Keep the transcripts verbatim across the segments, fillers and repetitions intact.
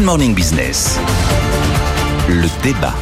Good Morning Business. Le débat.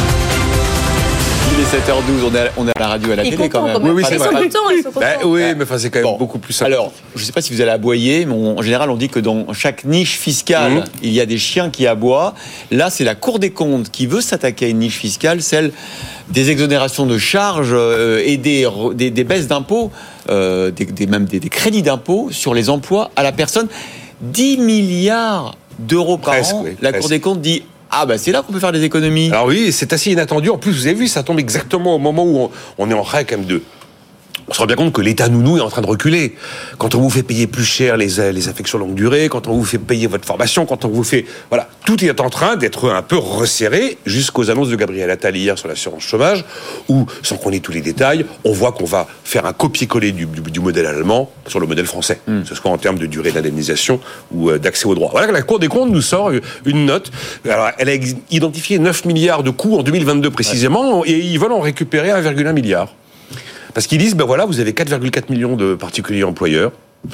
Il est sept heures douze, on est à, on est à la radio, à la il télé quand même. quand même. Oui, oui, ils c'est sont vrai. contents, ils sont contents. Ben, oui, mais enfin, c'est quand même Bon. beaucoup plus simple. Alors, je ne sais pas si vous allez aboyer, mais on- en général, on dit que dans chaque niche fiscale, Mmh. il y a des chiens qui aboient. Là, c'est la Cour des comptes qui veut s'attaquer à une niche fiscale, celle des exonérations de charges euh, et des, re- des, des baisses d'impôts, euh, des, des, même des, des crédits d'impôts sur les emplois à la personne. dix milliards d'euros par Presque, an. oui, la presque. Cour des comptes dit ah bah c'est là qu'on peut faire des économies. Alors oui, c'est assez inattendu. En plus, vous avez vu, ça tombe exactement au moment où on, on est en train quand même de... On se rend bien compte que l'État nounou est en train de reculer. Quand on vous fait payer plus cher les, les affections longue durée, quand on vous fait payer votre formation, quand on vous fait... Voilà, tout est en train d'être un peu resserré jusqu'aux annonces de Gabriel Attal hier sur l'assurance chômage, où, sans qu'on ait tous les détails, on voit qu'on va faire un copier-coller du, du, du modèle allemand sur le modèle français, mm. que ce soit en termes de durée d'indemnisation ou euh, d'accès aux droits. Voilà que la Cour des comptes nous sort une note. Alors, elle a ex- identifié neuf milliards de coûts en deux mille vingt-deux précisément, ouais. Et ils veulent en récupérer un virgule un milliard. Parce qu'ils disent, ben voilà, vous avez quatre virgule quatre millions de particuliers employeurs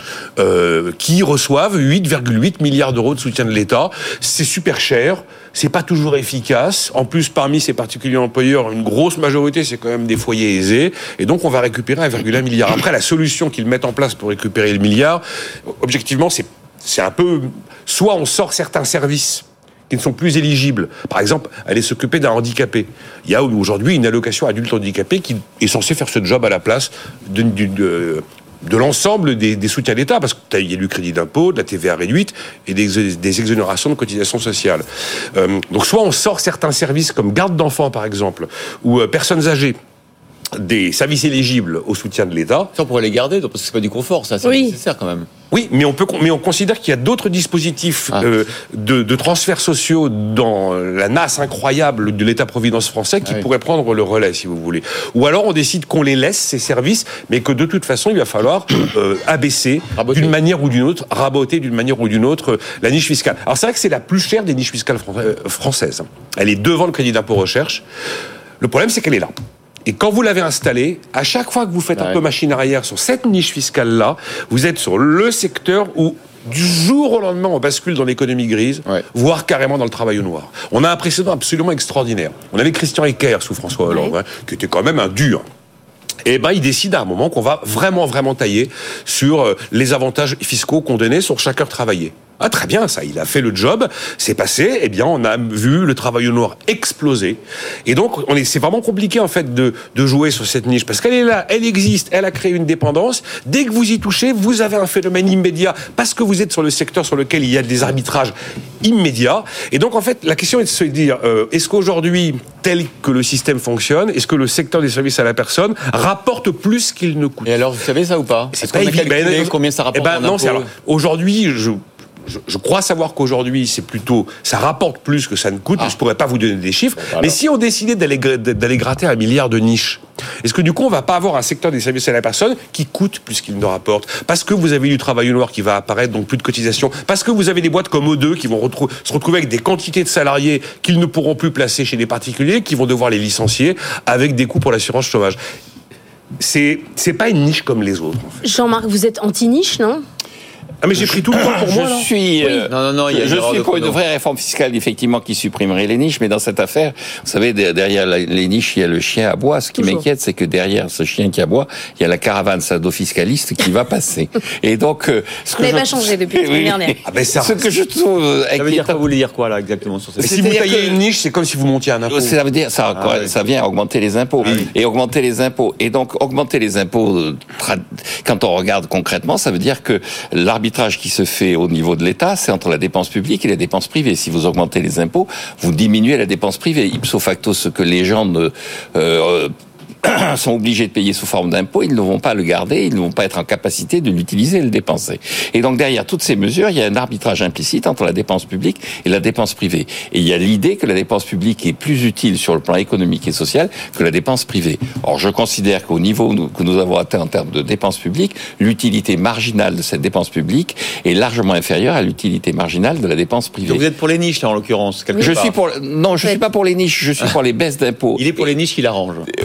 euh, qui reçoivent huit virgule huit milliards d'euros de soutien de l'État. C'est super cher, c'est pas toujours efficace. En plus, parmi ces particuliers employeurs, une grosse majorité, c'est quand même des foyers aisés. Et donc, on va récupérer un virgule un milliard. Après, la solution qu'ils mettent en place pour récupérer le milliard, objectivement, c'est, c'est un peu... Soit on sort certains services qui ne sont plus éligibles. Par exemple, aller s'occuper d'un handicapé. Il y a aujourd'hui une allocation adulte handicapé qui est censée faire ce job à la place de, de, de, de l'ensemble des, des soutiens d'État, parce qu'il y a du crédit d'impôt, de la T V A réduite et des, des exonérations de cotisations sociales. Euh, donc soit on sort certains services comme garde d'enfants, par exemple, ou euh, personnes âgées, des services éligibles au soutien de l'État. Ça, on pourrait les garder, parce que c'est pas du confort, ça, c'est Oui. nécessaire quand même. Oui, mais on peut, mais on considère qu'il y a d'autres dispositifs Ah. euh, de, de transferts sociaux dans la nasse incroyable de l'État-providence français qui Ah oui. pourraient prendre le relais, si vous voulez. Ou alors on décide qu'on les laisse, ces services, mais que de toute façon, il va falloir euh, abaisser Raboter. d'une manière ou d'une autre, raboter d'une manière ou d'une autre euh, la niche fiscale. Alors c'est vrai que c'est la plus chère des niches fiscales fran- euh, françaises. Elle est devant le crédit d'impôt recherche. Le problème, c'est qu'elle est là. Et quand vous l'avez installée, à chaque fois que vous faites Ouais. un peu machine arrière sur cette niche fiscale-là, vous êtes sur le secteur où, du jour au lendemain, on bascule dans l'économie grise, Ouais. voire carrément dans le travail au noir. On a un précédent absolument extraordinaire. On avait Christian Eckert sous François Hollande, Ouais. hein, qui était quand même un dur. Et ben, il décide à un moment qu'on va vraiment, vraiment tailler sur euh, les avantages fiscaux qu'on donnait sur chaque heure travaillée. Ah, très bien, ça, il a fait le job, c'est passé, eh bien, on a vu le travail au noir exploser. Et donc, on est, c'est vraiment compliqué, en fait, de, de jouer sur cette niche, parce qu'elle est là, elle existe, elle a créé une dépendance. Dès que vous y touchez, vous avez un phénomène immédiat, parce que vous êtes sur le secteur sur lequel il y a des arbitrages immédiats. Et donc, en fait, la question est de se dire, euh, est-ce qu'aujourd'hui, tel que le système fonctionne, est-ce que le secteur des services à la personne rapporte plus qu'il ne coûte? Et alors, vous savez ça ou pas? C'est Est-ce qu'on a évident. calculé Ben, combien ça rapporte eh ben, en non, impôts c'est alors, aujourd'hui, je, je, je crois savoir qu'aujourd'hui, c'est plutôt, ça rapporte plus que ça ne coûte. Ah. Mais je pourrais pas vous donner des chiffres. Voilà. Mais si on décidait d'aller, gra- d'aller gratter un milliard de niches, est-ce que du coup, on va pas avoir un secteur des services à la personne qui coûte plus qu'il ne rapporte? Parce que vous avez du travail au noir qui va apparaître, donc plus de cotisations. Parce que vous avez des boîtes comme O deux qui vont retrou- se retrouver avec des quantités de salariés qu'ils ne pourront plus placer chez les particuliers, qui vont devoir les licencier avec des coûts pour l'assurance chômage. C'est, c'est pas une niche comme les autres, en fait. Jean-Marc, vous êtes anti-niche, non? Ah, mais j'ai pris tout le temps pour moi, là. Je suis, euh, Non, non, non, il y a une je erreur suis de pour une chrono. vraie réforme fiscale, effectivement, qui supprimerait les niches, mais dans cette affaire, vous savez, de- derrière la- les niches, il y a le chien à bois. Ce qui Toujours. m'inquiète, c'est que derrière ce chien qui aboie, il y a la caravane sado-fiscaliste qui va passer. Et donc, euh, ce que Vous n'avez je- pas changé depuis la Oui, semaine dernière. Ah, ben, ça, Ce que je trouve euh, Ça veut dire inquiétant- quoi? Vous voulez dire quoi, là, exactement, sur cette Mais si vous C'est-à-dire taillez que- une niche, c'est comme si vous montiez un impôt. Ça veut dire ça, Ah quoi, oui. ça vient augmenter les impôts et augmenter les impôts et donc augmenter les impôts. euh, tra- Quand on regarde concrètement, ça veut dire que l'arbitrage qui se fait au niveau de l'État, c'est entre la dépense publique et la dépense privée. Si vous augmentez les impôts, vous diminuez la dépense privée. Ipso facto, ce que les gens ne euh, sont obligés de payer sous forme d'impôt, ils ne vont pas le garder, ils ne vont pas être en capacité de l'utiliser et de le dépenser. Et donc derrière toutes ces mesures, il y a un arbitrage implicite entre la dépense publique et la dépense privée. Et il y a l'idée que la dépense publique est plus utile sur le plan économique et social que la dépense privée. Or, je considère qu'au niveau que nous avons atteint en termes de dépenses publiques, l'utilité marginale de cette dépense publique est largement inférieure à l'utilité marginale de la dépense privée. Donc vous êtes pour les niches, là, en l'occurrence, quelque Je part. suis pour non, je suis pas pour les niches, je suis pour les baisses d'impôts. Il est pour les niches qui l'arrangent. Euh, non,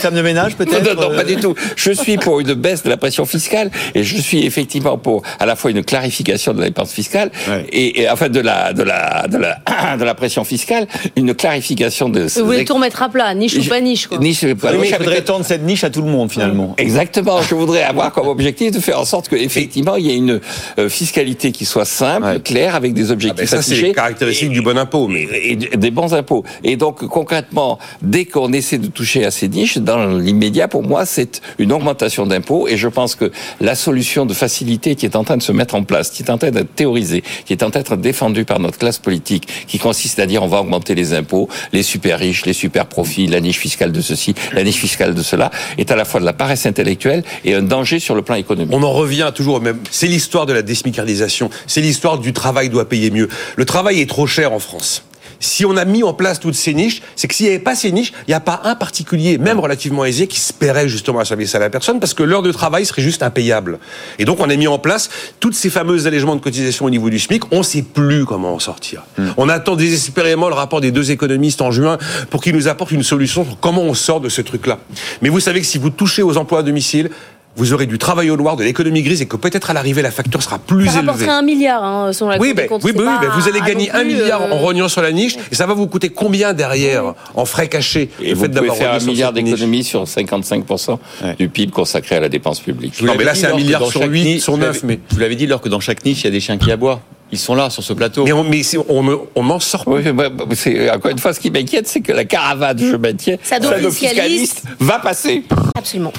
femme de ménage, peut-être? Non, non, pas du tout. Je suis pour une baisse de la pression fiscale et je suis effectivement pour à la fois une clarification de la dépense fiscale ouais. et, et enfin de la de la de la de la pression fiscale, une clarification de. Vous voulez tout remettre à plat, niche ou pas niche, quoi. Niche, pas niche. Il faudrait étendre cette niche à tout le monde finalement. Exactement. Je voudrais avoir comme objectif de faire en sorte que effectivement il y ait une euh, fiscalité qui soit simple, ouais. claire, avec des objectifs ah ben ça, affichés. C'est les caractéristiques et, du bon impôt, mais et, et des bons impôts. Et donc concrètement, dès qu'on essaie de toucher à ces niches, dans l'immédiat, pour moi, c'est une augmentation d'impôts. Et je pense que la solution de facilité qui est en train de se mettre en place, qui est en train d'être théorisée, qui est en train d'être défendue par notre classe politique, qui consiste à dire on va augmenter les impôts, les super riches, les super profits, la niche fiscale de ceci, la niche fiscale de cela, est à la fois de la paresse intellectuelle et un danger sur le plan économique. On en revient toujours au même. C'est l'histoire de la désmicardisation. C'est l'histoire du travail doit payer mieux. Le travail est trop cher en France. Si on a mis en place toutes ces niches, c'est que s'il n'y avait pas ces niches, il n'y a pas un particulier, même relativement aisé, qui se paierait justement à service à la personne, parce que l'heure de travail serait juste impayable. Et donc, on a mis en place toutes ces fameux allègements de cotisation au niveau du SMIC. On ne sait plus comment en sortir. Mmh. On attend désespérément le rapport des deux économistes en juin pour qu'ils nous apportent une solution sur comment on sort de ce truc-là. Mais vous savez que si vous touchez aux emplois à domicile, vous aurez du travail au noir, de l'économie grise, et que peut-être à l'arrivée, la facture sera plus élevée. Ça rapporterait un milliard, hein, selon la oui, Cour des comptes. Oui, oui, oui, vous allez gagner un milliard euh... en rognant sur la niche, et ça va vous coûter combien derrière, oui. en frais cachés? Et le vous fait pouvez faire un milliard d'économies sur cinquante-cinq pour cent ouais. du P I B consacré à la dépense publique. Non, mais là, c'est un milliard sur huit, sur neuf. Mais vous l'avez dit, alors que dans chaque niche, il y a des chiens qui aboient. Ils sont là, sur ce plateau. Mais on, mais on, on m'en sort pas. Oui, c'est, encore une fois, ce qui m'inquiète, c'est que la caravane, je maintiens, ça fiscaliste va passer. Absolument.